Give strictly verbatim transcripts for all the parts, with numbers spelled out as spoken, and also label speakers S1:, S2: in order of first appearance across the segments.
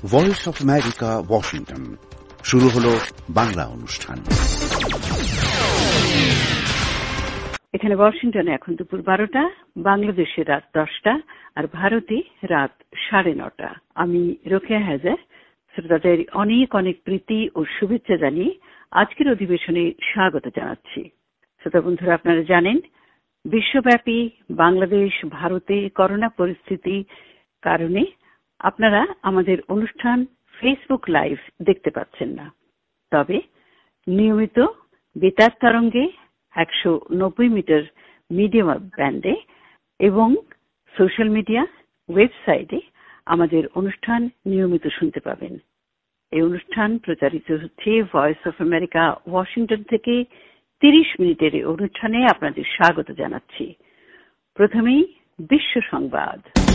S1: Voice of America, Washington. শুরু হলো বাংলা অনুষ্ঠান।
S2: এখানে ওয়াশিংটনে এখন দুপুর বারোটা, বাংলাদেশে রাত দশটা, আর ভারতে রাত সাড়ে নটা। আমি রোকেয়া হায়দার শ্রোতাদের অনেক অনেক প্রীতি ও শুভেচ্ছা জানিয়ে আজকের অধিবেশনে স্বাগত জানাচ্ছি। শ্রোতা বন্ধুরা, আপনারা জানেন বিশ্বব্যাপী বাংলাদেশ ভারতে করোনা পরিস্থিতি কারণে আপনারা আমাদের অনুষ্ঠান ফেসবুক লাইভ দেখতে পাচ্ছেন না। তবে নিয়মিত বেতার তরঙ্গে একশো নব্বই মিটার মিডিয়াম ব্যান্ডে এবং সোশ্যাল মিডিয়া ওয়েবসাইটে আমাদের অনুষ্ঠান নিয়মিত শুনতে পাবেন। এই অনুষ্ঠান প্রচারিত হচ্ছে ভয়েস অফ আমেরিকা ওয়াশিংটন থেকে। তিরিশ মিনিটের এই অনুষ্ঠানে আপনাদের স্বাগত জানাচ্ছি। প্রথমেই বিশ্ব সংবাদ।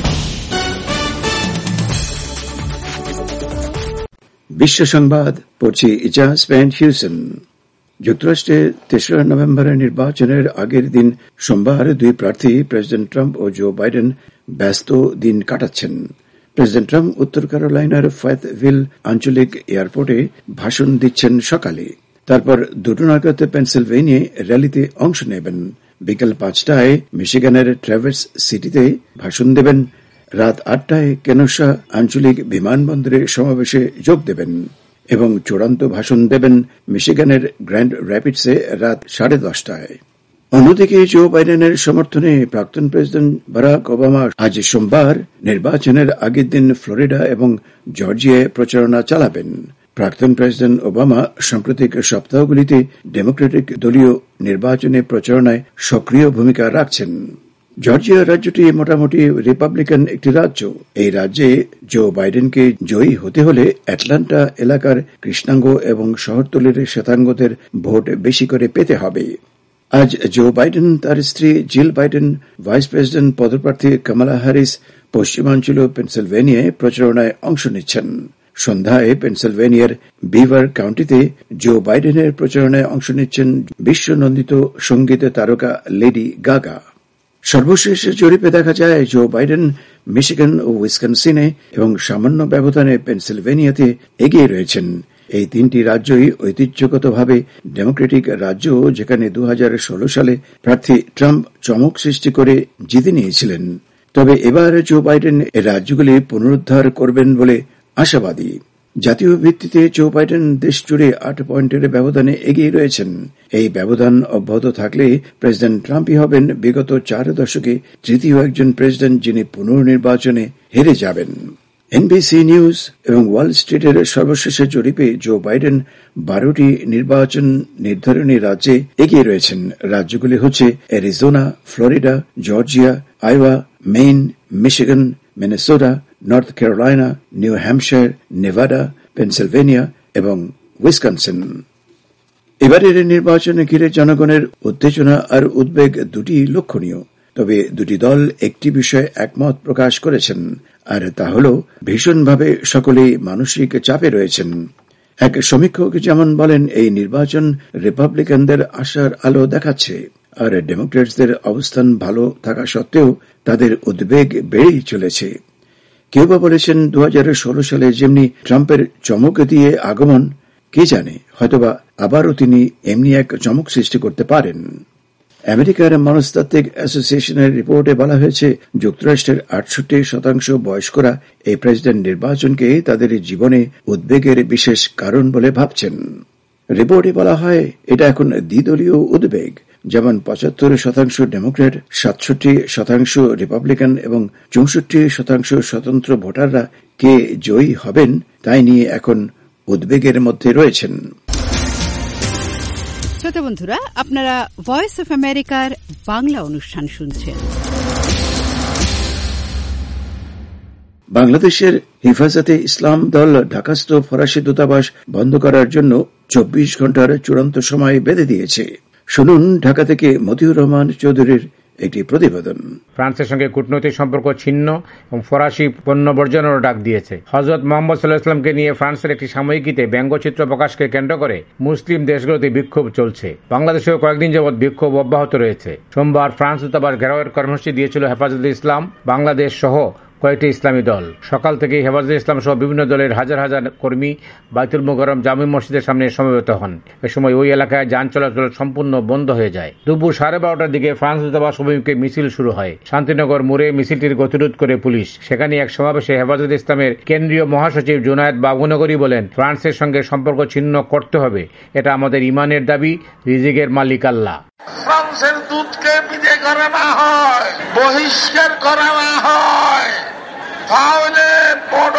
S3: বিশ্ব সংবাদ পড়ছি ইজাজ ভ্যান হিউসেন। যুক্তরাষ্ট্রে তেসরা নভেম্বরের নির্বাচনের আগের দিন সোমবার দুই প্রার্থী প্রেসিডেন্ট ট্রাম্প ও জো বাইডেন ব্যস্ত দিন কাটাচ্ছেন। প্রেসিডেন্ট ট্রাম্প উত্তর ক্যারোলাইনার ফ্যায়েতভিল আঞ্চলিক এয়ারপোর্টে ভাষণ দিচ্ছেন সকালে। তারপর দুটো নাগাদ পেনসিলভেনিয়ায় র্যালিতে অংশ নেবেন। বিকেল পাঁচটায় মিশিগানের ট্র্যাভার্স সিটিতে ভাষণ দেবেন। রাত আটটায় কেনোসা আঞ্চলিক বিমানবন্দরে সমাবেশে যোগ দেবেন এবং চূড়ান্ত ভাষণ দেবেন মিশিগানের গ্র্যান্ড র্যাপিডসে রাত সাড়ে দশটায়। অন্যদিকে জো বাইডেনের সমর্থনে প্রাক্তন প্রেসিডেন্ট বারাক ওবামা আজ সোমবার নির্বাচনের আগের দিন ফ্লোরিডা এবং জর্জিয়ায় প্রচারণা চালাবেন। প্রাক্তন প্রেসিডেন্ট ওবামা সাম্প্রতিক সপ্তাহগুলিতে ডেমোক্রেটিক দলীয় নির্বাচনে প্রচারণায় সক্রিয় ভূমিকা রাখছেন। জর্জিয়া রাজ্যটি মোটামুটি রিপাবলিকান একটি রাজ্য। এই রাজ্যে জো বাইডেনকে জয়ী হতে হলে অ্যাটলান্টা এলাকার কৃষ্ণাঙ্গ এবং শহরতলির শ্বেতাঙ্গদের ভোট বেশি করে পেতে হবে। আজ জো বাইডেন, তার স্ত্রী জিল বাইডেন, ভাইস প্রেসিডেন্ট পদপ্রার্থী কামালা হ্যারিস পশ্চিমাঞ্চল পেনসিলভেনিয়ায় প্রচারণায় অংশ নিচ্ছেন। সন্ধ্যায় পেনসিলভেনিয়ার বিভার কাউন্টিতে জো বাইডেনের প্রচারণায় অংশ নিচ্ছেন বিশ্বনন্দিত সঙ্গীত তারকা লেডি গাগা। সর্বশেষ জরিপে দেখা যায় জো বাইডেন মিশিগান ও উইসকনসিনে এবং সামান্য ব্যবধানে পেনসিলভেনিয়াতে এগিয়ে রয়েছেন। এই তিনটি রাজ্যই ঐতিহ্যগতভাবে ডেমোক্রেটিক রাজ্য, যেখানে দু হাজার ষোলো সালে প্রার্থী ট্রাম্প চমক সৃষ্টি করে জিতে নিয়েছিলেন। তবে এবার জো বাইডেন এ রাজ্যগুলি পুনরুদ্ধার করবেন বলে আশাবাদী। জাতীয় ভিত্তিতে জো বাইডেন দেশ জুড়ে আট পয়েন্টের ব্যবধানে এগিয়ে রয়েছেন। এই ব্যবধান অব্যাহত থাকলে প্রেসিডেন্ট ট্রাম্পই হবেন বিগত চার দশকে তৃতীয় একজন প্রেসিডেন্ট যিনি পুনর্নির্বাচনে হেরে যাবেন। এনবিসি নিউজ এবং ওয়াল স্ট্রিটের সর্বশেষ জরিপে জো বাইডেন বারোটি নির্বাচন নির্ধারণী রাজ্যে এগিয়ে রয়েছেন। রাজ্যগুলি হচ্ছে Arizona, Florida, Georgia, Iowa, Maine, Michigan, Minnesota, North Carolina, New Hampshire, Nevada, Pennsylvania এবং উইসকনসিন। এবারের নির্বাচনে ঘিরে জনগণের উত্তেজনা আর উদ্বেগ দুটি লক্ষণীয়। তবে দুটি দল একটি বিষয়ে একমত প্রকাশ করেছেন, আর তা হল ভীষণভাবে সকলেই মানসিক চাপে রয়েছেন। এক সমীক্ষক যেমন বলেন, এই নির্বাচন রিপাবলিকানদের আশার আলো দেখাচ্ছে, আর ডেমোক্র্যাটসদের অবস্থান ভালো থাকা সত্ত্বেও তাদের উদ্বেগ বেড়েই চলেছে। কেউ বা বলেছেন দু হাজার ষোলো সালে যেমনি ট্রাম্পের চমক দিয়ে আগমন, কে জানে হয়তোবা আবারও তিনি এমনি এক চমক সৃষ্টি করতে পারেন। আমেরিকার মনস্তাত্ত্বিক অ্যাসোসিয়েশনের রিপোর্টে বলা হয়েছে, যুক্তরাষ্ট্রের আটষট্টি শতাংশ বয়স্করা এই প্রেসিডেন্ট নির্বাচনকে তাদের জীবনে উদ্বেগের বিশেষ কারণ বলে ভাবছেন। রিপোর্টে বলা হয়, এটা এখন দ্বিদলীয় উদ্বেগ। যেমন পঁচাত্তর শতাংশ ডেমোক্র্যাট, সাতষট্টি শতাংশ রিপাবলিকান এবং চৌষট্টি শতাংশ স্বতন্ত্র ভোটাররা কে জয়ী হবেন তাই নিয়ে এখন উদ্বেগের মধ্যে রয়েছেন।
S2: শ্রোতা বন্ধুরা, আপনারা ভয়েস অফ আমেরিকার বাংলা অনুষ্ঠান শুনছেন।
S3: বাংলাদেশের হেফাজতে ইসলাম দল ঢাকাস্থ ফরাসি দূতাবাস বন্ধ করার জন্য চব্বিশ ঘন্টার চূড়ান্ত সময় বেঁধে দিয়েছে। শুনুন ঢাকা থেকে মতিউর রহমান চৌধুরীর একটি প্রতিবেদন।
S4: ফ্রান্সের সঙ্গে কূটনৈতিক সম্পর্ক ছিন্ন এবং ফরাসি পণ্য বর্জনেরও ডাক দিয়েছে। হযরত মুহাম্মদ সাল্লাল্লাহু আলাইহি ওয়াসাল্লামকে নিয়ে ফ্রান্সের একটি সাময়িকীতে ব্যঙ্গচিত্র প্রকাশকে কেন্দ্র করে মুসলিম দেশগুলোতে বিক্ষোভ চলছে। বাংলাদেশেও কয়েকদিন যাবৎ বিক্ষোভ অব্যাহত রয়েছে। সোমবার ফ্রান্স দূতাবাস ঘেরাওয়ের কর্মসূচি দিয়েছিল হেফাজতে ইসলাম বাংলাদেশ সহ কয়েকটি ইসলামী দল। সকাল থেকে হেফাজতে ইসলাম সহ বিভিন্ন দলের হাজার হাজার কর্মী বাইতুল মোকাররম জামে মসজিদের সামনে সমবেত হন। এ সময় ওই এলাকায় যান চলাচল সম্পূর্ণ বন্ধ হয়ে যায়। দুপুর সাড়ে বারোটার দিকে ফ্রান্স দূতাবাস অভিমুখে মিছিল শুরু হয়। শান্তিনগর মোড়ে মিছিলটির গতিরোধ করে পুলিশ। সেখানে এক সমাবেশে হেফাজতে ইসলামের কেন্দ্রীয় মহাসচিব জুনায়েদ বাবুনগরী বলেন, ফ্রান্সের সঙ্গে সম্পর্ক ছিন্ন করতে হবে, এটা আমাদের ইমানের দাবি, রিজিকের মালিক আল্লাহ।
S5: ফ্রান্সের দূতকে বিদায় করা না হয়, বহিষ্কার করা না হয়, তাহলে বড়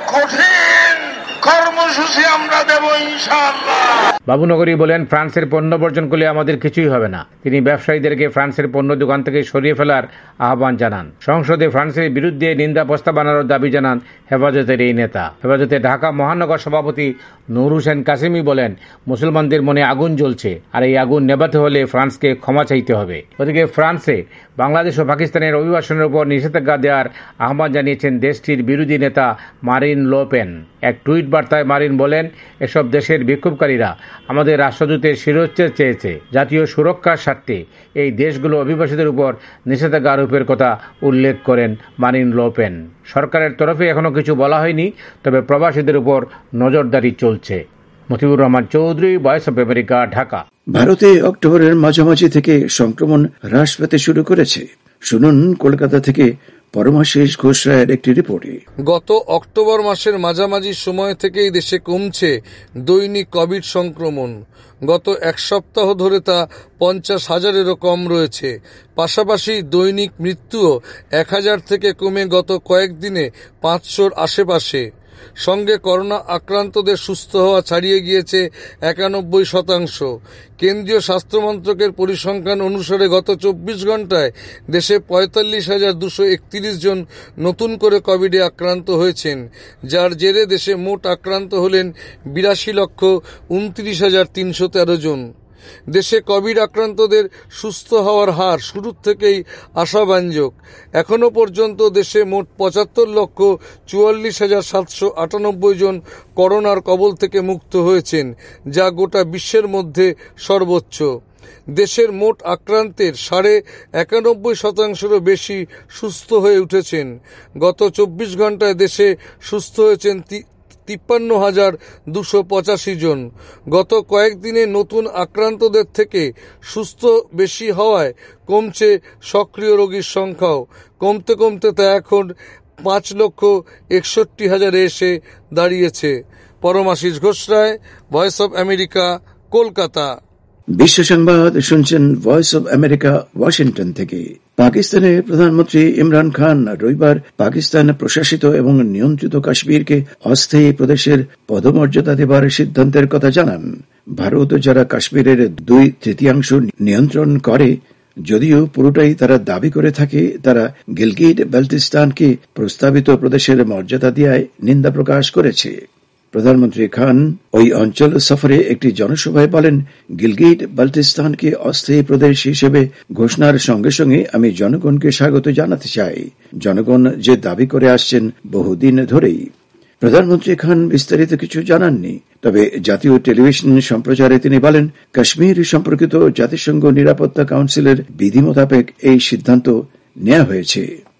S5: কঠিন কর্মসূচি আমরা দেব ইনশাআল্লাহ।
S4: বাবুনগরী বলেন, ফ্রান্সের পণ্য বর্জন করলে আমাদের কিছুই হবে না। তিনি ব্যবসায়ীদেরকে ফ্রান্সের পণ্য দোকান থেকে সরিয়ে ফেলার আহ্বান জানান। সংসদে ফ্রান্সের বিরুদ্ধে নিন্দা প্রস্তাব আনার দাবি জানান হেফাজতের এই নেতা। হেফাজতের ঢাকা মহানগর সভাপতি নূর হোসেন কাসেমি বলেন, মুসলমানদের মনে আগুন জ্বলছে, আর এই আগুন নেভাতে হলে ফ্রান্সকে ক্ষমা চাইতে হবে। ওদিকে ফ্রান্সে বাংলাদেশ ও পাকিস্তানের অভিবাসনের উপর নিষেধাজ্ঞা দেওয়ার আহ্বান জানিয়েছেন দেশটির বিরোধী নেতা মারিন লো পেন। এক টুইট বার্তায় মারিন বলেন, এসব দেশের বিক্ষোভকারীরা আমাদের রাষ্ট্রদূতের শিরোচ্ছেদ চেয়েছে। জাতীয় সুরক্ষার স্বার্থে এই দেশগুলো অভিবাসীদের উপর নিষেধাজ্ঞা আরোপের কথা উল্লেখ করেন মারিন লো পেন। সরকারের তরফে এখনো কিছু বলা হয়নি, তবে প্রবাসীদের উপর নজরদারি চলছে। Motiur Rahman Chowdhury, Voice of America, Dhaka.
S3: ভারতে অক্টোবরের মাঝামাঝি থেকে সংক্রমণ হ্রাস পেতে শুরু করেছে। শুনুন কলকাতা থেকে পরমাশিস ঘোষ রায়ের একটি রিপোর্টে।
S6: গত অক্টোবর মাসের মাঝামাঝি সময় থেকেই দেশে কমছে দৈনিক কোভিড সংক্রমণ। গত এক সপ্তাহ ধরে তা পঞ্চাশ হাজারেরও কম রয়েছে। পাশাপাশি দৈনিক মৃত্যুও এক হাজার থেকে কমে গত কয়েকদিনে পাঁচশোর আশেপাশে। সঙ্গে করোনা আক্রান্তদের সুস্থ হওয়া ছাড়িয়ে গিয়েছে একানব্বই শতাংশ। কেন্দ্রীয় স্বাস্থ্য মন্ত্রকের পরিসংখ্যান অনুসারে গত চব্বিশ ঘন্টায় দেশে পঁয়তাল্লিশ হাজার দুশো একত্রিশ জন নতুন করে কোভিডে আক্রান্ত হয়েছেন, যার জেরে দেশে মোট আক্রান্ত হলেন বিরাশি লক্ষ উনত্রিশ হাজার তিনশো তেরো জন। দেশে কোভিড আক্রান্তদের সুস্থ হওয়ার হার শুরুর থেকেই আশাব্যঞ্জক। এখনো পর্যন্ত দেশে মোট পঁচাত্তর লক্ষ চুয়াল্লিশ হাজার সাতশো আটানব্বই জন করোনার কবল থেকে মুক্ত হয়েছেন, যা গোটা বিশ্বের মধ্যে সর্বোচ্চ। দেশের মোট আক্রান্তের সাড়ে একানব্বই শতাংশেরও বেশি সুস্থ হয়ে উঠেছেন। গত চব্বিশ ঘন্টায় দেশে সুস্থ হয়েছেন তিপ্পান্ন হাজার দুশো পঁচাশি জন। গত কয়েকদিনে নতুন আক্রান্তদের থেকে সুস্থ বেশি হওয়ায় কমছে সক্রিয় রোগীর সংখ্যাও। কমতে কমতে তা এখন পাঁচ লক্ষ একষট্টি হাজারে এসে দাঁড়িয়েছে। Paramashis Ghosh Roy, Voice of America, Kolkata.
S3: বিশ্ব সংবাদ শুনছেন ভয়েস অব আমেরিকা, ওয়াশিংটন থেকে। পাকিস্তানের প্রধানমন্ত্রী ইমরান খান রবিবার পাকিস্তান প্রশাসিত এবং নিয়ন্ত্রিত কাশ্মীরকে অস্থায়ী প্রদেশের পদমর্যাদা দেবার সিদ্ধান্তের কথা জানান। ভারত যারা কাশ্মীরের দুই তৃতীয়াংশ নিয়ন্ত্রণ করে, যদিও পুরোটাই তারা দাবি করে থাকে, তারা গিলগিট বাল্টিস্তানকে প্রস্তাবিত প্রদেশের মর্যাদা দেওয়ায় নিন্দা প্রকাশ করেছে। প্রধানমন্ত্রী খান ওই অঞ্চল সফরে একটি জনসভায় বলেন, গিলগিট বাল্টিস্তানকে অস্থায়ী প্রদেশ হিসেবে ঘোষণার সঙ্গে সঙ্গে আমি জনগণকে স্বাগত জানাতে চাই। জনগণ যে দাবি করে আসছেন বহুদিন ধরেই। প্রধানমন্ত্রী খান বিস্তারিত কিছু জানাননি, তবে জাতীয় টেলিভিশন সম্প্রচারে তিনি বলেন, কাশ্মীর সম্পর্কিত জাতিসংঘ নিরাপত্তা কাউন্সিলের বিধি মোতাবেক এই সিদ্ধান্ত নেওয়া হয়েছে।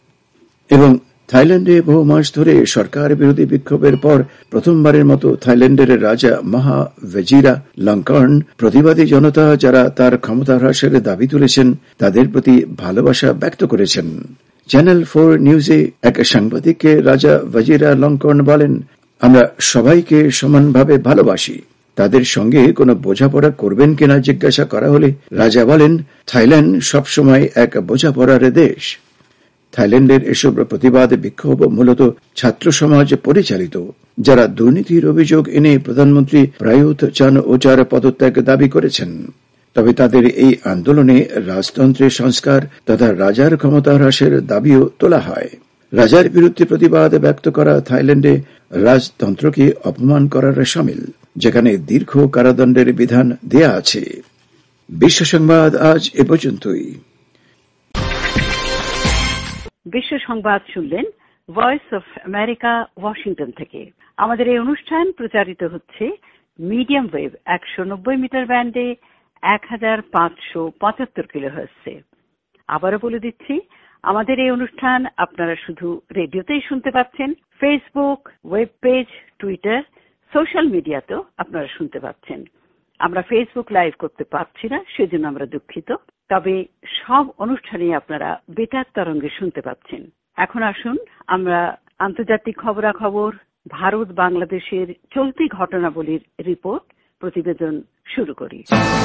S3: এবং থাইল্যান্ডে বহু মাস ধরে সরকার বিরোধী বিক্ষোভের পর প্রথমবারের মতো থাইল্যান্ডের রাজা মাহা ভেজিরা লঙ্কর্ন প্রতিবাদী জনতা যারা তার ক্ষমতা হ্রাসের দাবি তুলেছেন তাদের প্রতি ভালোবাসা ব্যক্ত করেছেন। চ্যানেল ফোর নিউজে এক সাংবাদিককে রাজা ভেজিরা লঙ্কর্ন বলেন, আমরা সবাইকে সমানভাবে ভালোবাসি। তাদের সঙ্গে কোনো বোঝাপড়া করবেন কিনা জিজ্ঞাসা করা হলে রাজা বলেন, থাইল্যান্ড সবসময় এক বোঝাপড়ার দেশ। থাইল্যান্ডের এসব প্রতিবাদ বিক্ষোভ মূলত ছাত্র সমাজ পরিচালিত, যারা দুর্নীতির অভিযোগ এনে প্রধানমন্ত্রী প্রায়ুথ চান ওচার পদত্যাগ দাবি করেছেন। তবে তাদের এই আন্দোলনে রাজতন্ত্রের সংস্কার তথা রাজার ক্ষমতা হ্রাসের দাবিও তোলা হয়। রাজার বিরুদ্ধে প্রতিবাদ ব্যক্ত করা থাইল্যান্ডে রাজতন্ত্রকে অপমান করার শামিল, যেখানে দীর্ঘ কারাদণ্ডের বিধান দেয়া আছে। বিশ্ব সংবাদ আজ এ পর্যন্তই।
S2: বিশ্ব সংবাদ শুনলেন ভয়েস অফ আমেরিকা, ওয়াশিংটন থেকে। আমাদের এই অনুষ্ঠান প্রচারিত হচ্ছে মিডিয়াম ওয়েভ একশো নব্বই মিটার ব্যান্ডে এক হাজার পাঁচশো পঁচাত্তর কিলোহার্টজে। আবারও বলে দিচ্ছি, আমাদের এই অনুষ্ঠান আপনারা শুধু রেডিওতেই শুনতে পাচ্ছেন, Facebook, web page, Twitter, social মিডিয়াতেও আপনারা শুনতে পাচ্ছেন। আমরা ফেসবুক লাইভ করতে পারছি না, সেজন্য আমরা দুঃখিত। তবে সব অনুষ্ঠানই আপনারা বেতার তরঙ্গে শুনতে পাচ্ছেন। এখন আসুন আমরা আন্তর্জাতিক খবরাখবর, ভারত বাংলাদেশের চলতি ঘটনাবলীর রিপোর্ট প্রতিবেদন শুরু করি।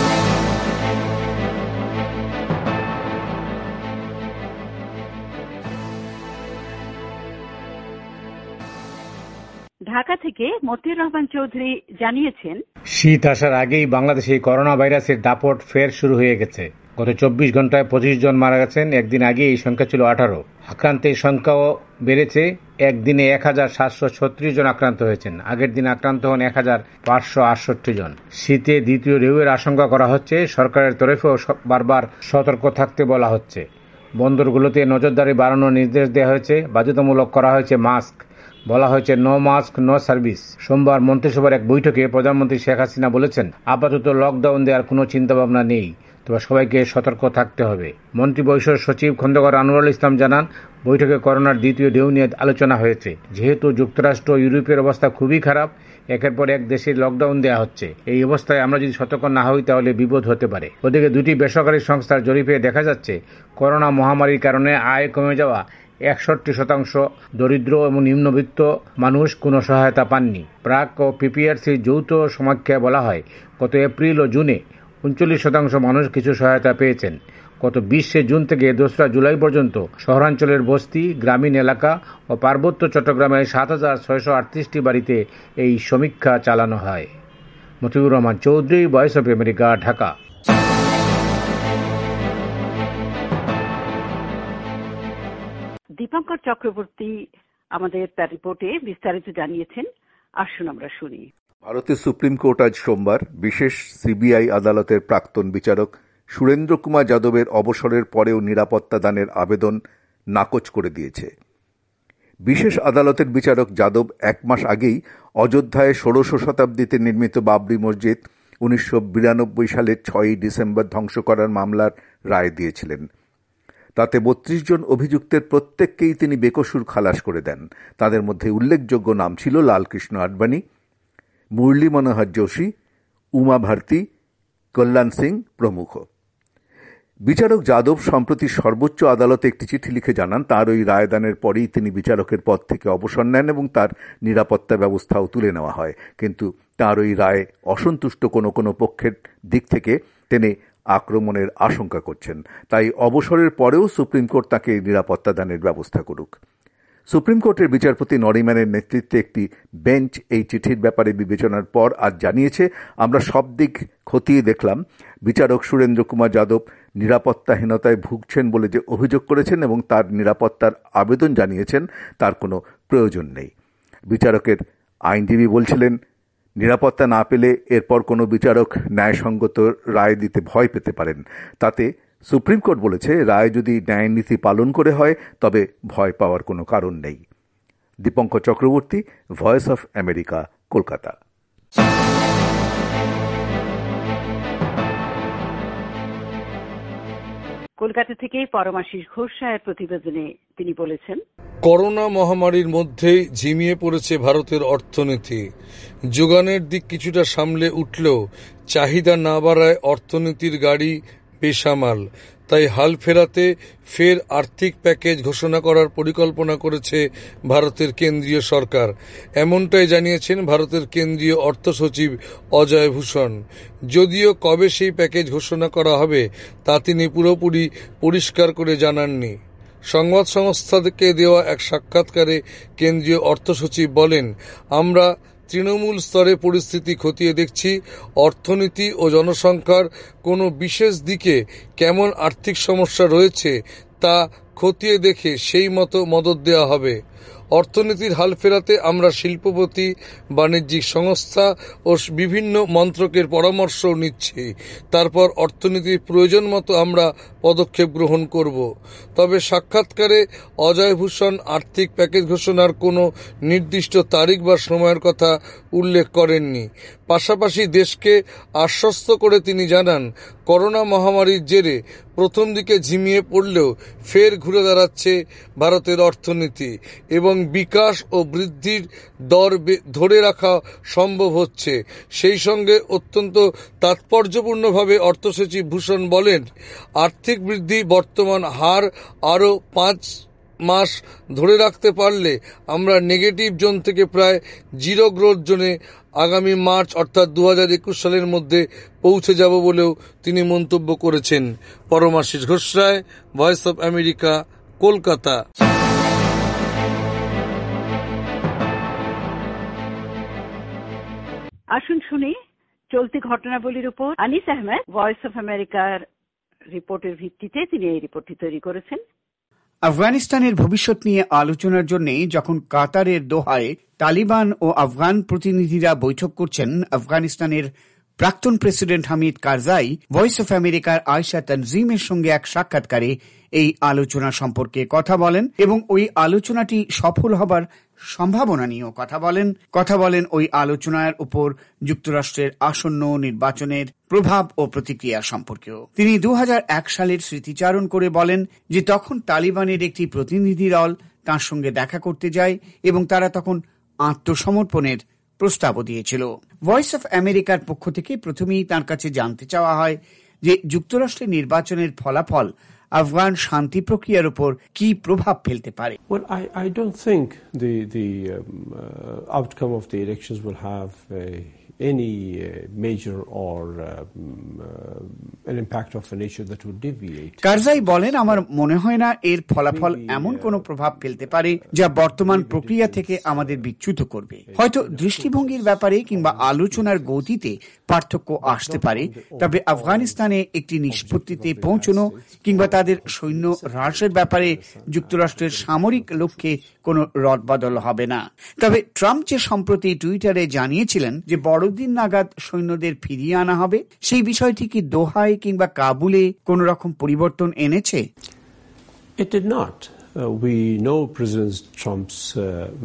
S2: ঢাকা থেকে মতিউর রহমান চৌধুরী জানিয়েছেন,
S4: শীত আসার আগেই বাংলাদেশে করোনা ভাইরাসের দাপট ফের শুরু হয়ে গেছে। গত চব্বিশ ঘন্টায় পঁচিশ জন মারা গেছেন। একদিন আগে এই সংখ্যা ছিল আঠারো। আক্রান্তের সংখ্যাও বেড়েছে। একদিনে এক হাজার সাতশো ছত্রিশ জন আক্রান্ত হয়েছেন। আগের দিন আক্রান্ত হন এক হাজার পাঁচশো আটষট্টি জন। শীতে দ্বিতীয় ঢেউয়ের আশঙ্কা করা হচ্ছে। সরকারের তরফেও বারবার সতর্ক থাকতে বলা হচ্ছে। বন্দরগুলোতে নজরদারি বাড়ানোর নির্দেশ দেওয়া হয়েছে। বাধ্যতামূলক করা হয়েছে মাস্ক। বলা হয়েছে নো মাস্ক নো সার্ভিস। সোমবার মন্ত্রিসভার এক বৈঠকে প্রধানমন্ত্রী শেখ হাসিনা বলেছেন, আপাতত লকডাউন দেওয়ার কোনো চিন্তাভাবনা নেই, তবে সবাইকে সতর্ক থাকতে হবে। মন্ত্রিপরিষদ সচিব খন্দকার আনোয়ারুল ইসলাম জানান, বৈঠকে করোনার দ্বিতীয় ঢেউ নিয়ে আলোচনা হয়েছে। যেহেতু যুক্তরাষ্ট্র ও ইউরোপের অবস্থা খুবই খারাপ, একের পর এক দেশে লকডাউন দেওয়া হচ্ছে। এই অবস্থায় আমরা যদি সতর্ক না হই তাহলে বিপদ হতে পারে। ওদিকে দুটি বেসরকারি সংস্থার জরিপে দেখা যাচ্ছে, করোনা মহামারীর কারণে আয় কমে যাওয়া একষট্টি শতাংশ দরিদ্র এবং নিম্নবিত্ত মানুষ কোনো সহায়তা পাননি। প্রাক ও পিপিআরসির যৌথ সমীক্ষায় বলা হয়, গত এপ্রিল ও জুনে উনচল্লিশ শতাংশ মানুষ কিছু সহায়তা পেয়েছেন। গত বিশে জুন থেকে দোসরা জুলাই পর্যন্ত শহরাঞ্চলের বস্তি, গ্রামীণ এলাকা ও পার্বত্য চট্টগ্রামের সাত হাজার ছয়শো আটত্রিশটি বাড়িতে এই সমীক্ষা চালানো হয়। Motiur Rahman Chowdhury, Voice of America, Dhaka.
S2: Dipankar Chakraborty আমাদের তার রিপোর্টে বিস্তারিত জানিয়েছেন। আসুন আমরা শুনি।
S1: ভারতের সুপ্রিম কোর্ট আজ সোমবার বিশেষ সিবিআই আদালতের প্রাক্তন বিচারক সুরেন্দ্র কুমার যাদবের অবসরের পরেও নিরাপত্তা দানের আবেদন নাকচ করে দিয়েছে। বিশেষ আদালতের বিচারক যাদব এক মাস আগেই অযোধ্যায় ষোড়শ শতাব্দীতে নির্মিত বাবরি মসজিদ উনিশশো বিরানব্বই সালের ছয়ই ডিসেম্বর ধ্বংস করার মামলার রায় দিয়েছিলেন। তাতে বত্রিশ জন অভিযুক্তের প্রত্যেককেই তিনি বেকসুর খালাস করে দেন। তাদের মধ্যে উল্লেখযোগ্য নাম ছিল লালকৃষ্ণ আডবাণী, মুরলী মনোহর যোশী, উমা ভারতী, কল্যাণ সিং প্রমুখ। বিচারক যাদব সম্প্রতি সর্বোচ্চ আদালতে একটি চিঠি লিখে জানান, তার ওই রায়দানের পরেই তিনি বিচারকের পদ থেকে অবসর নেন এবং তার নিরাপত্তা ব্যবস্থাও তুলে নেওয়া হয়। কিন্তু তার ওই রায় অসন্তুষ্ট কোনো কোনো পক্ষের দিক থেকে তিনি আক্রমণের আশঙ্কা করছেন। তাই অবসরের পরেও সুপ্রিম কোর্ট তাকে নিরাপত্তা দানের ব্যবস্থা করুক। সুপ্রিম কোর্টের বিচারপতি নরিম্যানের নেতৃত্বে একটি বেঞ্চ এই চিঠির ব্যাপারে বিবেচনার পর আজ জানিয়েছে, আমরা সব দিক খতিয়ে দেখলাম। বিচারক সুরেন্দ্র কুমার যাদব নিরাপত্তাহীনতায় ভুগছেন বলে যে অভিযোগ করেছেন এবং তার নিরাপত্তার আবেদন জানিয়েছেন, তার কোনো প্রয়োজন নেই। বিচারকের আইনজীবী বলছিলেন, নিরাপত্তা না পেলে এরপর কোনো বিচারক ন্যায়সঙ্গত রায় দিতে ভয় পেতে পারেন। তাতে সুপ্রিম কোর্ট বলেছে, রায় যদি ন্যায়নীতি পালন করে হয় তবে ভয় পাওয়ার কোনো কারণ নেই। Dipankar Chakraborty, Voice of America, Kolkata.
S2: Kolkata থেকে পরমাশিস ঘোষ সাহের প্রতিবেদনে তিনি বলেছেন,
S6: করোনা মহামারীর মধ্যেই ঝিমিয়ে পড়েছে ভারতের অর্থনীতি। যোগানের দিক কিছুটা সামলে উঠলেও চাহিদা না বাড়ায় অর্থনীতির গাড়ি বেসামাল। তাই হাল ফেরাতে ফের আর্থিক প্যাকেজ ঘোষণা করার পরিকল্পনা করেছে ভারতের কেন্দ্রীয় সরকার। এমনটাই জানিয়েছেন ভারতের কেন্দ্রীয় অর্থ সচিব অজয় ভূষণ। যদিও কবে সেই প্যাকেজ ঘোষণা করা হবে তা তিনি পুরোপুরি পরিষ্কার করে জানাননি। সংবাদ সংস্থাকে দেওয়া এক সাক্ষাৎকারে কেন্দ্রীয় অর্থ সচিব বলেন, আমরা তৃণমূল স্তরে পরিস্থিতি খতিয়ে দেখছি। অর্থনীতি ও জনসংখ্যার কোনো বিশেষ দিকে কেমন আর্থিক সমস্যা রয়েছে তা খতিয়ে দেখে সেই মতো মদত দেওয়া হবে। অর্থনীতির হাল ফেরাতে আমরা শিল্পপতি, বাণিজ্যিক সংস্থা ও বিভিন্ন মন্ত্রকের পরামর্শ নিচ্ছি। তারপর অর্থনীতির প্রয়োজন মতো আমরা পদক্ষেপ গ্রহণ করব। তবে সাক্ষাৎকারে অজয় ভূষণ আর্থিক প্যাকেজ ঘোষণার কোনো নির্দিষ্ট তারিখ বা সময়ের কথা উল্লেখ করেননি। পাশাপাশি দেশকে আশ্বস্ত করে তিনি জানান, করোনা মহামারীর জেরে প্রথম দিকে ঝিমিয়ে পড়লেও ফের ঘুরে দাঁড়াচ্ছে ভারতের অর্থনীতি এবং বিকাশ ও বৃদ্ধির দর ধরে রাখা সম্ভব হচ্ছে। সেই সঙ্গে অত্যন্ত তাৎপর্যপূর্ণভাবে অর্থসচিব ভূষণ বলেন, আর্থিক বৃদ্ধি বর্তমান হার আরও পাঁচ মাস ধরে রাখতে পারলে আমরা নেগেটিভ জোন থেকে প্রায় জিরো গ্রোথ জোনে আগামী মার্চ অর্থাৎ দু হাজার একুশ সালের মধ্যে পৌঁছে যাব বলেও তিনি মন্তব্য করেছেন। Paramashis Ghosh Roy, Voice of America, Kolkata.
S2: আসুন শুনি চলতি ঘটনাবলীর উপর আনিস আহমেদ ভয়েস অব আমেরিকার রিপোর্টের ভিত্তিতে তিনি এই রিপোর্টটি তৈরি করেছেন।
S7: আফগানিস্তানের ভবিষ্যৎ নিয়ে আলোচনার জন্য যখন কাতারের দোহায় তালিবান ও আফগান প্রতিনিধিরা বৈঠক করছেন, আফগানিস্তানের প্রাক্তন president Hamid Karzai Voice of আমেরিকার আয়শা তানজিমের সঙ্গে এক সাক্ষাৎকারে এই আলোচনা সম্পর্কে কথা বলেন এবং ওই আলোচনাটি সফল হবার সম্ভাবনা নিয়েও কথা বলেন কথা বলেন ওই আলোচনার উপর যুক্তরাষ্ট্রের আসন্ন নির্বাচনের প্রভাব ও প্রতিক্রিয়া সম্পর্কেও। তিনি দু হাজার এক সালের স্মৃতিচারণ করে বলেন যে তখন তালিবানের একটি প্রতিনিধি দল তাঁর সঙ্গে দেখা করতে যায় এবং তারা তখন আত্মসমর্পণের প্রস্তাবও দিয়েছিল। ভয়েস অফ আমেরিকার পক্ষ থেকে প্রথমেই তার কাছে জানতে চাওয়া হয় যে যুক্তরাষ্ট্রের নির্বাচনের ফলাফল আফগান শান্তি প্রক্রিয়ার উপর কি প্রভাব ফেলতে পারে।
S8: Well, I, I don't think the the um, uh, outcome of the elections will have uh, any uh, major or um, uh, an impact of a nature that would deviate.
S7: Karzai বলেন, আমার মনে হয় না এর ফলাফল এমন কোনো প্রভাব ফেলতে পারে যা বর্তমান প্রক্রিয়া থেকে আমাদের বিচ্যুত করবে। হয়তো দৃষ্টিভঙ্গির ব্যাপারে কিংবা আলোচনার গতিতে পার্থক্য আসতে পারে, তবে আফগানিস্তানে একটি নিষ্পত্তিতে পৌঁছানো কিংবা তাদের সৈন্য হ্রাসের ব্যাপারে যুক্তরাষ্ট্রের সামরিক লক্ষ্যে কোনো রদবদল হবে না। তবে ট্রাম্প যে সম্প্রতি টুইটারে জানিয়েছিলেন যে বড়দিন নাগাদ সৈন্যদের ফিরিয়ে আনা হবে, সেই বিষয়টি কি দোহায় কিংবা কাবুলে কোন রকম পরিবর্তন এনেছে?
S8: It did not. Uh, we know President Trump's uh, uh,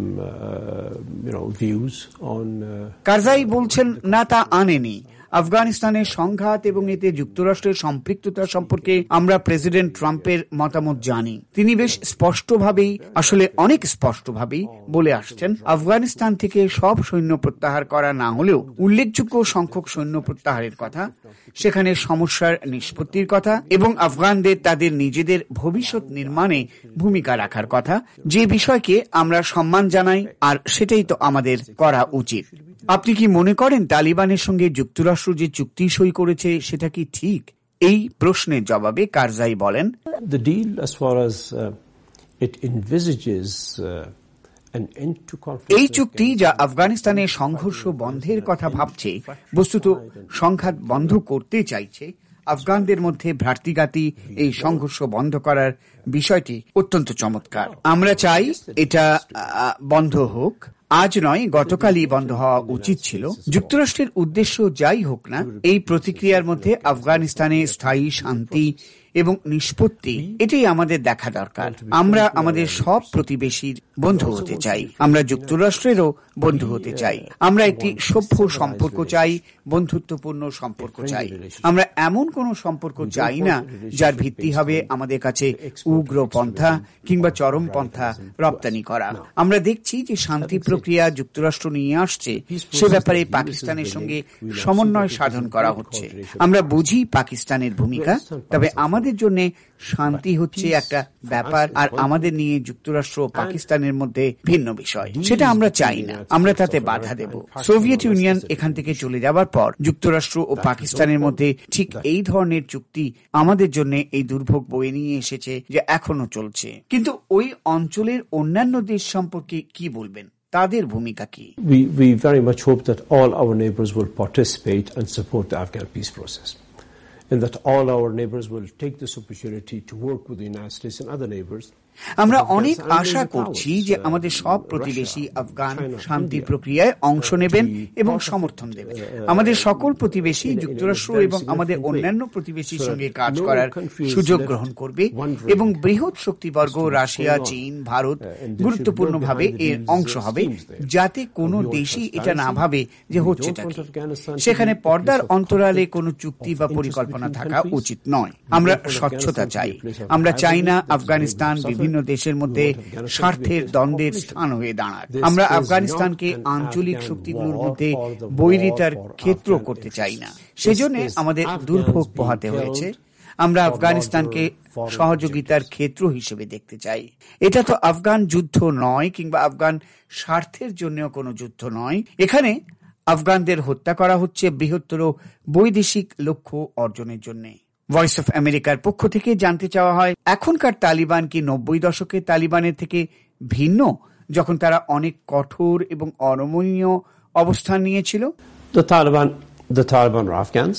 S8: you know, views on. Uh,
S7: Karzai বলছেন, না, তা আনেনি। আফগানিস্তানের সংঘাত এবং এতে যুক্তরাষ্ট্রের সম্পৃক্ততা সম্পর্কে আমরা প্রেসিডেন্ট ট্রাম্পের মতামত জানি। তিনি বেশ স্পষ্টভাবেই, আসলে অনেক স্পষ্টভাবেই বলে আসছেন, আফগানিস্তান থেকে সব সৈন্য প্রত্যাহার করা না হলেও উল্লেখযোগ্য সংখ্যক সৈন্য প্রত্যাহারের কথা, সেখানে সমস্যার নিষ্পত্তির কথা এবং আফগানদের তাদের নিজেদের ভবিষ্যৎ নির্মাণে ভূমিকা রাখার কথা, যে বিষয়কে আমরা সম্মান জানাই, আর সেটাই তো আমাদের করা উচিত। আপনি কি মনে করেন তালিবানের সঙ্গে যুক্তরাষ্ট্র যে চুক্তি সই করেছে সেটা কি ঠিক? এই প্রশ্নের জবাবে কারজাই বলেন,
S8: The deal as far as uh, it envisages uh, an end to conflict.
S7: এই চুক্তি যা আফগানিস্তানের সংঘর্ষ বন্ধের কথা ভাবছে, বস্তুত সংঘাত বন্ধ করতে চাইছে, আফগানদের মধ্যে ভ্রাতৃঘাতী এই সংঘর্ষ বন্ধ করার বিষয়টি অত্যন্ত চমৎকার। আমরা চাই এটা বন্ধ হোক, আজ নয় গতকালই বন্ধ হওয়া উচিত ছিল। যুক্তরাষ্ট্রের উদ্দেশ্য যাই হোক না, এই প্রতিক্রিয়ার মধ্যে আফগানিস্তানে স্থায়ী শান্তি এবং নিষ্পত্তি, এটাই আমাদের দেখা দরকার। আমরা আমাদের সব প্রতিবেশীর বন্ধু হতে চাই, আমরা যুক্তরাষ্ট্রেরও বন্ধু হতে চাই, আমরা একটি সভ্য সম্পর্ক চাই, বন্ধুত্বপূর্ণ সম্পর্ক চাই। আমরা এমন কোন সম্পর্ক চাই না যার ভিত্তি হবে আমাদের কাছে উগ্রপন্থা কিংবা চরমপন্থা রপ্তানি করা। আমরা দেখছি যে শান্তি প্রক্রিয়া যুক্তরাষ্ট্র নিয়ে আসছে, সে ব্যাপারে পাকিস্তানের সঙ্গে সমন্বয় সাধন করা হচ্ছে। আমরা বুঝি পাকিস্তানের ভূমিকা, তবে আমাদের জন্য শান্তি হচ্ছে একটা ব্যাপার, আর আমাদের নিয়ে যুক্তরাষ্ট্র ও পাকিস্তানের মধ্যে ভিন্ন বিষয়, সেটা আমরা চাই না, আমরা তাতে বাধা দেব। সোভিয়েত ইউনিয়ন এখান থেকে চলে যাবার পর যুক্তরাষ্ট্র ও পাকিস্তানের মধ্যে ঠিক এই ধরনের চুক্তি আমাদের জন্য এই দুর্ভোগ বয়ে নিয়ে এসেছে, যে এখনো চলছে। কিন্তু ওই অঞ্চলের অন্যান্য দেশ সম্পর্কে কি বলবেন? তাদের ভূমিকা কি?
S8: We we very much hope that all our neighbors will participate and support the Afghan peace process. and that all our neighbors will take this opportunity to work with the United States and other neighbors.
S7: আমরা অনেক আশা করছি যে আমাদের সব প্রতিবেশী আফগান শান্তি প্রক্রিয়ায় অংশ নেবেন এবং সমর্থন দেবেন। আমাদের সকল প্রতিবেশী যুক্তরাষ্ট্র এবং আমাদের অন্যান্য প্রতিবেশীর সঙ্গে কাজ করার সুযোগ গ্রহণ করবে এবং বৃহৎ শক্তিবর্গ রাশিয়া, চীন, ভারত গুরুত্বপূর্ণভাবে এর অংশ হবে, যাতে কোনো দেশই এটা না ভাবে যে হচ্ছেটা কি। সেখানে পর্দার অন্তরালে কোনো চুক্তি বা পরিকল্পনা থাকা উচিত নয়। আমরা স্বচ্ছতা চাই। আমরা চাই না আফগানিস্তান বিভিন্ন দেশের মধ্যে স্বার্থের দ্বন্দ্বের স্থান হয়ে দাঁড়াক। আমরা আফগানিস্তানকে আঞ্চলিক শক্তিগুলোর মধ্যে বৈরিতার ক্ষেত্র করতে চাই না। সেজন্য আমাদের দুর্ভোগ পোহাতে হয়েছে। আমরা আফগানিস্তানকে সহযোগিতার ক্ষেত্র হিসেবে দেখতে চাই। এটা তো আফগান যুদ্ধ নয়, কিংবা আফগান স্বার্থের জন্য কোনো যুদ্ধ নয়। এখানে আফগানদের হত্যা করা হচ্ছে বৃহত্তর বৈদেশিক লক্ষ্য অর্জনের জন্য। ভয়েস অফ আমেরিকার পক্ষ থেকে জানতে চাওয়া হয়, এখনকার তালিবান কি নব্বই দশকের তালিবানের থেকে ভিন্ন, যখন তারা অনেক কঠোর এবং অনমনীয় অবস্থান নিয়েছিল?
S8: The Taliban, the Taliban are Afghans.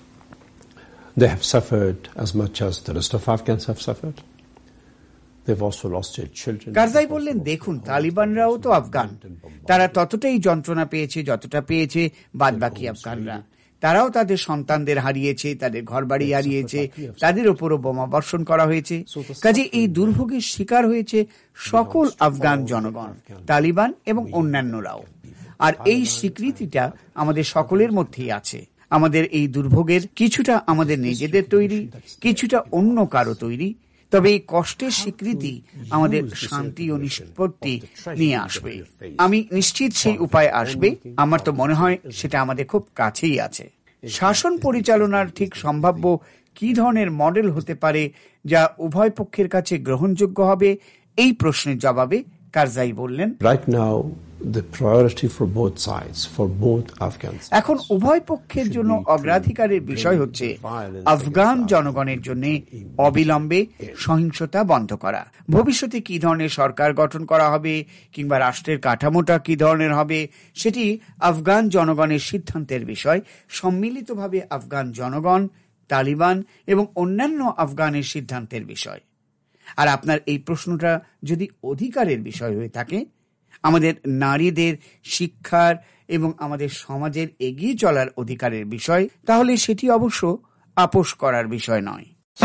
S8: They have suffered as much as the rest of Afghans have suffered. They've also lost their children.
S7: Karzai বললেন, দেখুন, তালিবানরাও তো আফগান। তারা ততটাই যন্ত্রণা পেয়েছে যতটা পেয়েছে বাদবাকি আফগানরা। তারাও তাদের সন্তানদের হারিয়েছে, তাদের ঘরবাড়ি হারিয়েছে, তাদের উপরও বোমা বর্ষণ করা হয়েছে। কাজে এই দুর্ভোগের শিকার হয়েছে সকল আফগান জনগণ, তালিবান এবং অন্যান্যরাও। আর এই স্বীকৃতিটা আমাদের সকলের মধ্যেই আছে। আমাদের এই দুর্ভোগের কিছুটা আমাদের নিজেদের তৈরি, কিছুটা অন্য কারো তৈরি। তবে এই কষ্টের স্বীকৃতি আমাদের শান্তি ও নিষ্পত্তি নিয়ে আসবে। আমি নিশ্চিত সেই উপায় আসবে। আমার তো মনে হয় সেটা আমাদের খুব কাছেই আছে। শাসন পরিচালনার ঠিক সম্ভাব্য কি ধরনের মডেল হতে পারে যা উভয় পক্ষের কাছে গ্রহণযোগ্য হবে, এই প্রশ্নের জবাবে কারজাই বললেন,
S8: Right now, the priority for both sides, for both Afghans.
S7: এখন উভয় পক্ষের জন্য অগ্রাধিকারের বিষয় হচ্ছে আফগান জনগণের জন্য অবিলম্বে সহিংসতা বন্ধ করা। ভবিষ্যতে কি ধরনের সরকার গঠন করা হবে কিংবা রাষ্ট্রের কাঠামোটা কি ধরনের হবে, সেটি আফগান জনগণের সিদ্ধান্তের বিষয়। সম্মিলিতভাবে আফগান জনগণ, তালিবান এবং অন্যান্য আফগানের সিদ্ধান্তের বিষয়। আর আপনার এই প্রশ্নটা যদি অধিকারের বিষয় হয়ে থাকে, আমাদের নারীদের শিক্ষার এবং আমাদের সমাজের এগিয়ে চলার অধিকারের বিষয়, তাহলে সেটি অবশ্য আপোষ করার বিষয় নয়।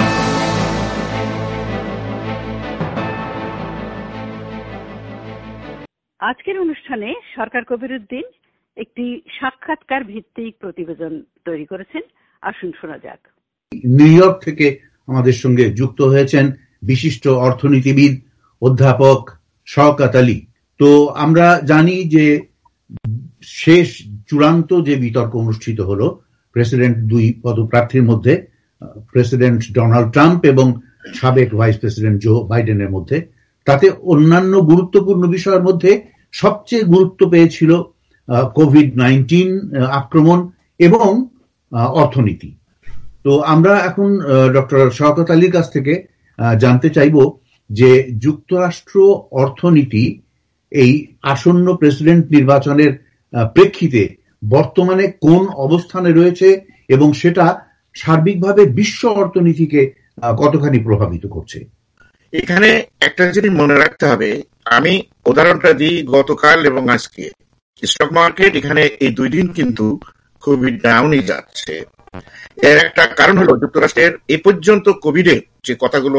S2: আজকের অনুষ্ঠানে সরকার কবিরউদ্দিন একটি সাক্ষাৎকার ভিত্তিক প্রতিবেদন তৈরি করেছেন। আসুন শোনা যাক।
S9: নিউ ইয়র্ক থেকে আমাদের সঙ্গে যুক্ত হয়েছেন বিশিষ্ট অর্থনীতিবিদ অধ্যাপক শওকত আলী। তো আমরা জানি যে শেষ চূড়ান্ত যে বিতর্ক অনুষ্ঠিত হলো প্রেসিডেন্ট দুই পদপ্রার্থীর মধ্যে, প্রেসিডেন্ট ডোনাল্ড ট্রাম্প এবং সাবেক ভাইস প্রেসিডেন্ট জো বাইডেনের মধ্যে, তাতে অন্যান্য গুরুত্বপূর্ণ বিষয়ের মধ্যে সবচেয়ে গুরুত্ব পেয়েছিল কোভিড নাইন্টিন আক্রমণ এবং অর্থনীতি। তো আমরা এখন ডক্টর শওকত আলীর কাছ থেকে জানতে চাইব যে যুক্তরাষ্ট্র অর্থনীতি এই আসন্ন প্রেসিডেন্ট নির্বাচনের প্রেক্ষিতে বর্তমানে কোন অবস্থানে রয়েছে এবং সেটা সার্বিকভাবে বিশ্ব অর্থনীতিকে কতখানি প্রভাবিত করছে।
S10: এখানে একটা জিনিস মনে রাখতে হবে, আমি উদাহরণটা দিই গতকাল এবং আজকে স্টক মার্কেট এখানে এই দুই দিন কিন্তু খুবই ডাউনই যাচ্ছে। এর একটা কারণ হলো যুক্তরাষ্ট্রের এ পর্যন্ত কোভিডের যে কথাগুলো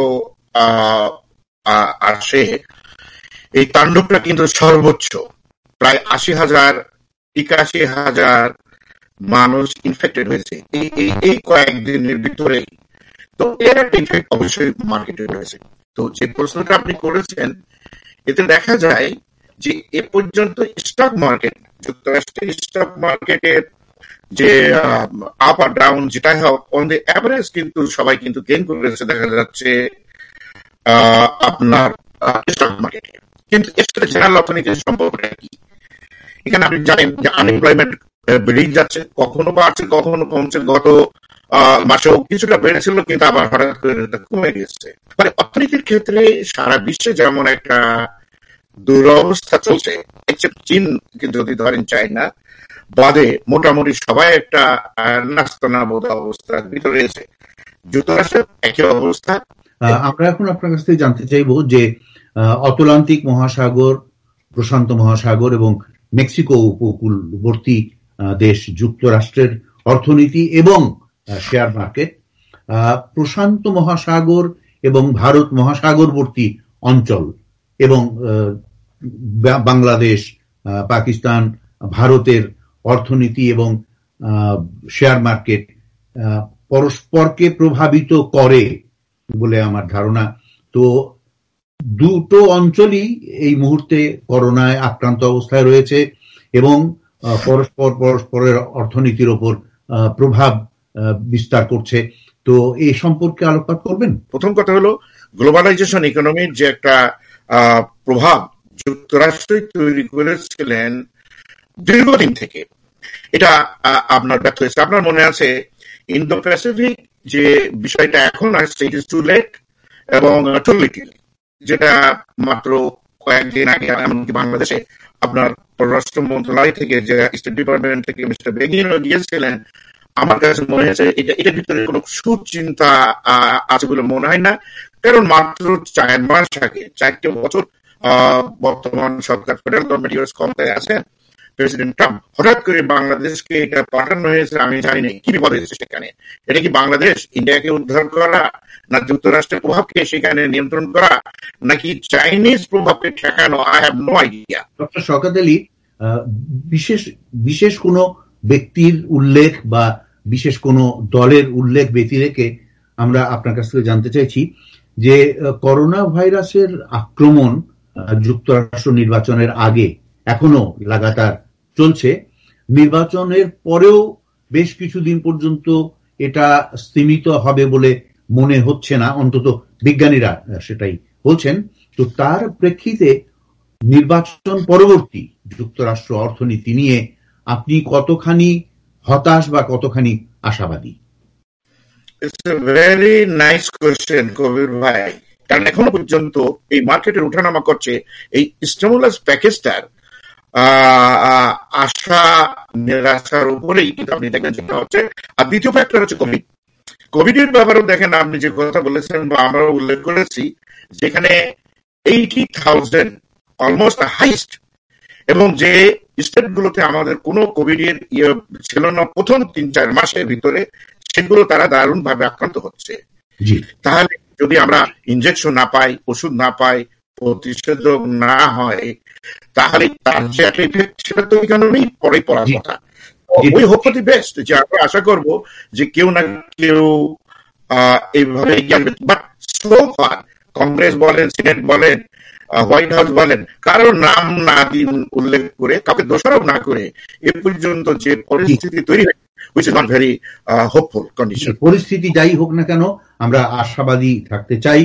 S10: আসে, এই তাণ্ডবটা কিন্তু সর্বোচ্চ প্রায় আশি হাজার একাশি হাজার মানুষ ইনফেক্টেড হয়েছে এই এই কয়েকদিনের ভিতরেই। তো এর একটা ইফেক্ট অবশ্যই মার্কেটে রয়েছে। তো যে প্রশ্নটা আপনি করেছেন, এতে দেখা যায় যে এ পর্যন্ত স্টক মার্কেট, যুক্তরাষ্ট্রের স্টক মার্কেটের যে আপ আর ডাউন যেটা হোক, অন দ্য অ্যাভারেজ কিন্তু সবাই কিন্তু গেইন করেছে দেখা যাচ্ছে আপনার স্টক মার্কেটে। কিন্তু এর সাথে জেনারেল অর্থনীতির সম্পর্কটা কি? এখানে আপনি জানেন যে আনএমপ্লয়মেন্ট বেড়েই যাচ্ছে, কখনো বাড়ছে কখনো কমছে। গত মাসেও কিছুটা বেড়েছিল কিন্তু আবার হঠাৎ করে কমে গেছে। মানে অর্থনীতির ক্ষেত্রে সারা বিশ্বে যেমন একটা দুরবস্থা চলছে, চীন যদি ধরেন চায়না, বাদে মোটামুটি সবাই একটা নাস্তানাবোধ অবস্থার ভিতরে রয়েছে। যুক্তরাষ্ট্রের একই অবস্থা।
S9: আমরা এখন আপনার কাছ থেকে জানতে চাইব যে অতলান্তিক মহাসাগর, প্রশান্ত মহাসাগর এবং মেক্সিকো উপকূলবর্তী দেশ যুক্তরাষ্ট্রের অর্থনীতি এবং শেয়ার মার্কেট, প্রশান্ত মহাসাগর এবং ভারত মহাসাগরবর্তী অঞ্চল এবং বাংলাদেশ, পাকিস্তান, ভারতের অর্থনীতি এবং শেয়ার মার্কেট পরস্পরকে প্রভাবিত করে বলে আমার ধারণা। তো দুটো অঞ্চলই এই মুহূর্তে করোনায় আক্রান্ত অবস্থায় রয়েছে এবং পরস্পর পরস্পরের অর্থনীতির ওপর প্রভাব বিস্তার করছে। তো এই সম্পর্কে আলোকপাত করবেন।
S10: প্রথম কথা হলো গ্লোবালাইজেশন ইকোনমির যে একটা প্রভাব যুক্তরাষ্ট্রই তৈরি করেছিলেন দীর্ঘদিন থেকে, এটা আপনার ব্যর্থ হয়েছে। আপনার মনে আছে ইন্দো প্যাসিফিক যে বিষয়টা এখন আসছে, ইট ইজ টু লেট এবং টু লিটল, যেটা মাত্র কয়েকদিন আগে এমনকি বাংলাদেশে আপনার পররাষ্ট্র মন্ত্রণালয় থেকে যে স্টেট ডিপার্টমেন্ট থেকে মিস্টার বেগিন গিয়েছিলেন, আমার কাছে মনে হয়েছে এটা এটার ভিতরে কোনো সুচিন্তা আছে বলে মনে হয় না। কারণ মাত্র চার মাস আগে, চারটে বছর বর্তমান সরকার ফেডারেল গভর্নমেন্ট ইউএস ক্ষমতায় আছেন, প্রেসিডেন্ট ট্রাম্প হঠাৎ করে বাংলাদেশকে এটা পাঠানো হয়েছে। আমি জানি না কি বিপদ হয়েছে সেখানে। এটা কি বাংলাদেশ ইন্ডিয়াকে উদ্ধার করা, না যুক্তরাষ্ট্রের প্রভাবকে সেখানে নিয়ন্ত্রণ করা, নাকি চাইনিজ প্রভাবকে ঠেকানো? I have no idea.
S9: Doctor Shawkat Ali, বিশেষ বিশেষ কোনো ব্যক্তির উল্লেখ বা বিশেষ কোনো দলের উল্লেখ ব্যতি রেখে আমরা আপনার কাছ থেকে জানতে চাইছি যে করোনা ভাইরাসের আক্রমণ যুক্তরাষ্ট্র নির্বাচনের আগে এখনো লাগাতার চলছে, নির্বাচনের পরেও বেশ কিছুদিন পর্যন্ত এটা স্তীমিত হবে বলে মনে হচ্ছে না, অন্তত বিজ্ঞানীরা সেটাই বলছেন। তো তার প্রেক্ষিতে নির্বাচন পরবর্তী যুক্তরাষ্ট্র অর্থনীতি নিয়ে আপনি কতখানি হতাশ বা কতখানি আশাবাদী?
S10: It's a very nice question Kabir ভাই, কারণ এখনো পর্যন্ত এই মার্কেটের উঠানামা করছে এই স্টিমুলাস প্যাকেজটার আশা নিরাশার উপরেই কিন্তু আপনি দেখেন যেটা হচ্ছে। আর দ্বিতীয় ফ্যাক্টর হচ্ছে কোভিড। কোভিড এর ব্যাপারেও দেখেন আপনি যে কথা বলেছেন বা আমরা উল্লেখ করেছি, যেখানে এইটি থাউজেন্ড অলমোস্ট হাইস্ট, এবং যে স্টেটগুলোতে আমাদের কোনো কোভিড এর ইয়ে ছিল না প্রথম তিন চার মাসের ভিতরে, সেগুলো তারা দারুণ ভাবে আক্রান্ত হচ্ছে। তাহলে যদি আমরা ইনজেকশন না পাই, ওষুধ না পাই, প্রতিষেধক না হয়, তাহলে তার যে একটা ইফেক্ট সেটা তো এখানেই পরে পড়ার কথা। ওই হোপ ফর দি বেস্ট, যে আমরা আশা করবো যে কেউ না কেউ এইভাবে এগিয়ে আসবে। বাট সো ফার কংগ্রেস বলেন, সিনেট বলেন, হোয়াইট হাউস বলেন, কারো নাম না দিন উল্লেখ করে, কাউকে দোষারোপ না করে এ পর্যন্ত যে পরিস্থিতি তৈরি হয়, which is not very uh, hopeful condition.
S9: পরিস্থিতি যাই হোক না কেন আমরা আশাবাদী থাকতে চাই।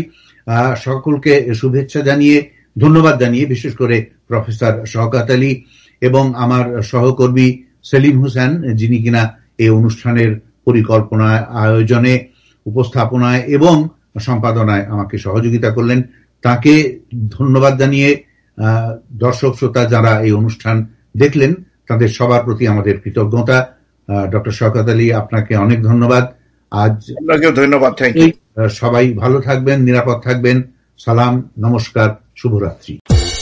S9: সকলকে শুভেচ্ছা জানিয়ে, ধন্যবাদ জানিয়ে, বিশেষ করে প্রফেসর শওকত আলী এবং আমার সহকর্মী সেলিম হোসেন, যিনি কিনা এই অনুষ্ঠানের পরিকল্পনায়, আয়োজনে, উপস্থাপনায় এবং সম্পাদনায় আমাকে সহযোগিতা করলেন, তাকে ধন্যবাদ জানিয়ে দর্শক শ্রোতা যারা এই অনুষ্ঠান দেখলেন তাদের সবার প্রতি আমাদের কৃতজ্ঞতা। ডক্টর শওকত আলী, আপনাকে অনেক ধন্যবাদ। আজ
S10: ধন্যবাদ।
S9: সবাই ভালো থাকবেন, নিরাপদ থাকবেন। সালাম, নমস্কার, শুভরাত্রি।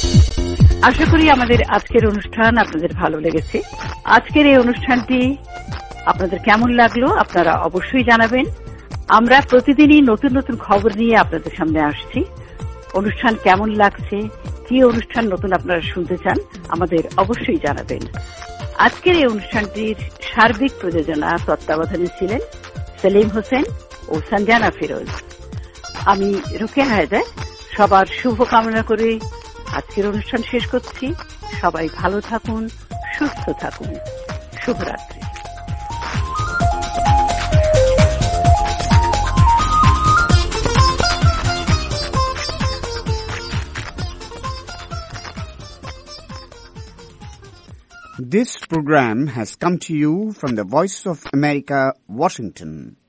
S2: আশা করি আমাদের আজকের অনুষ্ঠান আপনাদের ভালো লেগেছে। আজকের এই অনুষ্ঠানটি আপনাদের কেমন লাগলো আপনারা অবশ্যই জানাবেন। আমরা প্রতিদিনই নতুন নতুন খবর নিয়ে আপনাদের সামনে আসছি। অনুষ্ঠান কেমন লাগছে, কি অনুষ্ঠান নতুন আপনারা শুনতে চান, আমাদের অবশ্যই জানাবেন। আজকের এই অনুষ্ঠানটির সার্বিক প্রযোজনা তত্ত্বাবধানে ছিলেন সেলিম হোসেন ও সঞ্জানা ফিরোজ। আমি রোকেয়া হায়দার সবার শুভ কামনা করে আজকের অনুষ্ঠান শেষ করছি। সবাই ভালো থাকুন, সুস্থ থাকুন। শুভরাত্রি।
S7: This program has come to you from the Voice of America, Washington.